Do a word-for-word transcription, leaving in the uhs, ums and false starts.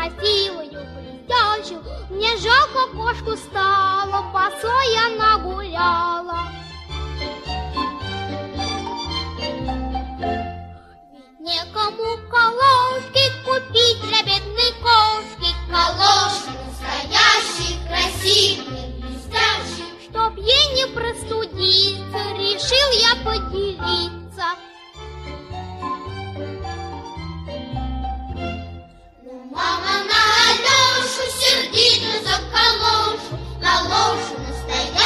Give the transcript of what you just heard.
красивую, блестящую. Мне жалко кошку стало, босой она гуляла. Ведь некому колошки купить для бедной кошки. Колошки настоящие, красивые, блестящие. Чтоб ей не простудиться, решил я поделиться. Ну, мама на Алёшу сердито за колошу, колошу настоящую.